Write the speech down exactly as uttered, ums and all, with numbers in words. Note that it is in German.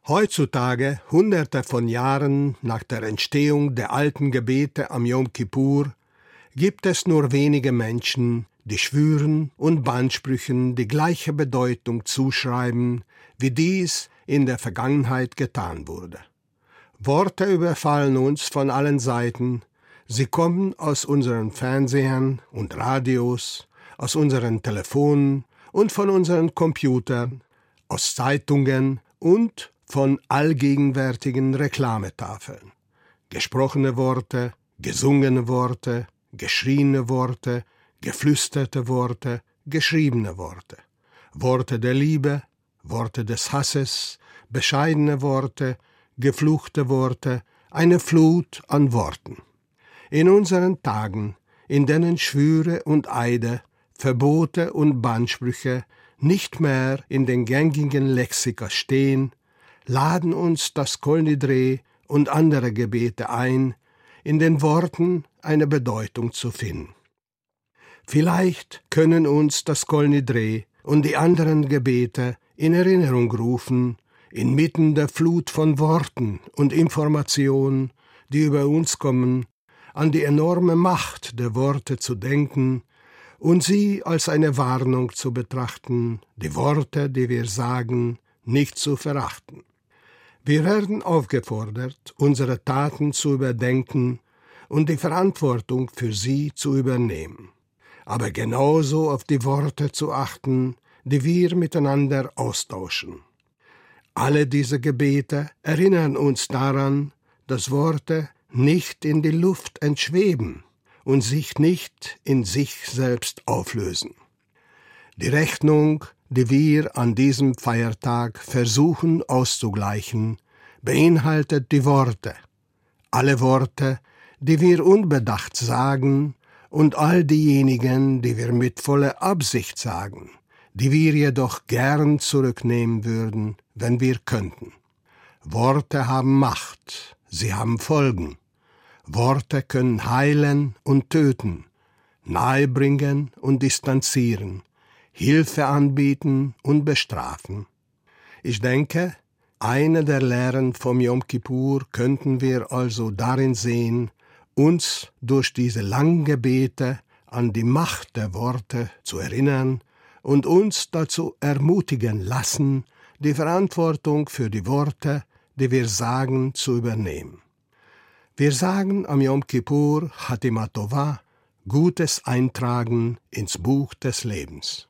Heutzutage, hunderte von Jahren nach der Entstehung der alten Gebete am Jom Kippur, gibt es nur wenige Menschen, die Schwüren und Bandsprüchen die gleiche Bedeutung zuschreiben, wie dies in der Vergangenheit getan wurde. Worte überfallen uns von allen Seiten, sie kommen aus unseren Fernsehern und Radios, aus unseren Telefonen und von unseren Computern, aus Zeitungen und von allgegenwärtigen Reklametafeln. Gesprochene Worte, gesungene Worte, geschriene Worte, geflüsterte Worte, geschriebene Worte. Worte der Liebe, Worte des Hasses, bescheidene Worte, gefluchte Worte, eine Flut an Worten. In unseren Tagen, in denen Schwüre und Eide, Verbote und Bandsprüche nicht mehr in den gängigen Lexika stehen, laden uns das Kol Nidre und andere Gebete ein, in den Worten eine Bedeutung zu finden. Vielleicht können uns das Kol Nidre und die anderen Gebete in Erinnerung rufen, inmitten der Flut von Worten und Informationen, die über uns kommen, an die enorme Macht der Worte zu denken und sie als eine Warnung zu betrachten, die Worte, die wir sagen, nicht zu verachten. Wir werden aufgefordert, unsere Taten zu überdenken und die Verantwortung für sie zu übernehmen, aber genauso auf die Worte zu achten, die wir miteinander austauschen. Alle diese Gebete erinnern uns daran, dass Worte nicht in die Luft entschweben und sich nicht in sich selbst auflösen. Die Rechnung, die wir an diesem Feiertag versuchen auszugleichen, beinhaltet die Worte, alle Worte, die wir unbedacht sagen, und all diejenigen, die wir mit voller Absicht sagen, die wir jedoch gern zurücknehmen würden, wenn wir könnten. Worte haben Macht, sie haben Folgen. Worte können heilen und töten, nahebringen und distanzieren, Hilfe anbieten und bestrafen. Ich denke, eine der Lehren vom Jom Kippur könnten wir also darin sehen, uns durch diese langen Gebete an die Macht der Worte zu erinnern und uns dazu ermutigen lassen, die Verantwortung für die Worte, die wir sagen, zu übernehmen. Wir sagen am Jom Kippur Hatima Tova, Gutes eintragen ins Buch des Lebens.